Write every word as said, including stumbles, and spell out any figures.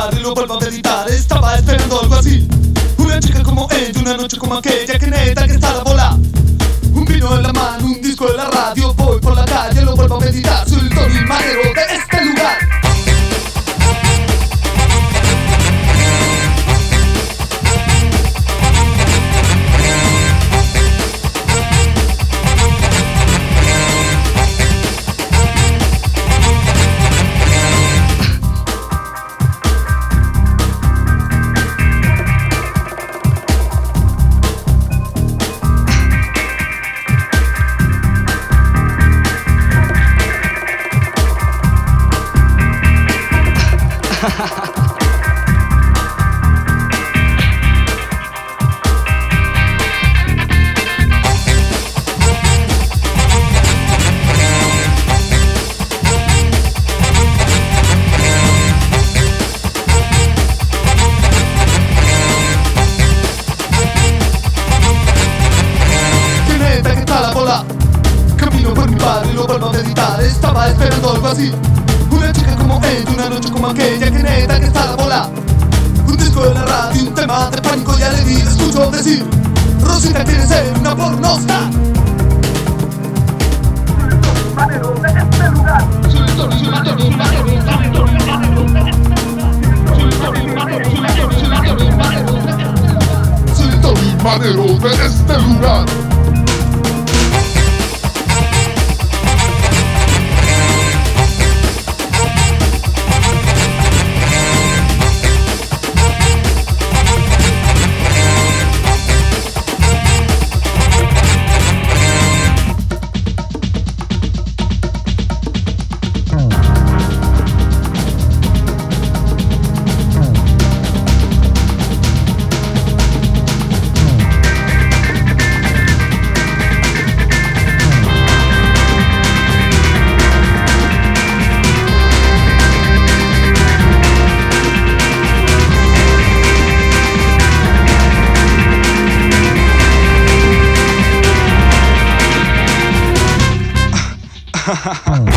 barrio y lo vuelvo a meditar. Estaba esperando algo así, una chica como ella, una noche como aquella, que neta que está la bola. Un vino en la mano, un disco en la radio, voy por la calle, lo vuelvo a meditar. Soy el Tony Manero de este lugar. Camino por mi barrio y lo vuelvo a meditar. Estaba esperando algo así, una chica como ella, una noche como aquella, que neta que está la bola. Un disco de la radio, un tema de pánico y alegría. Escucho decir: Rosita quiere ser una pornostar. Soy el Tony Manero de este lugar. Soy el Tony Manero de este lugar. Ha ha ha.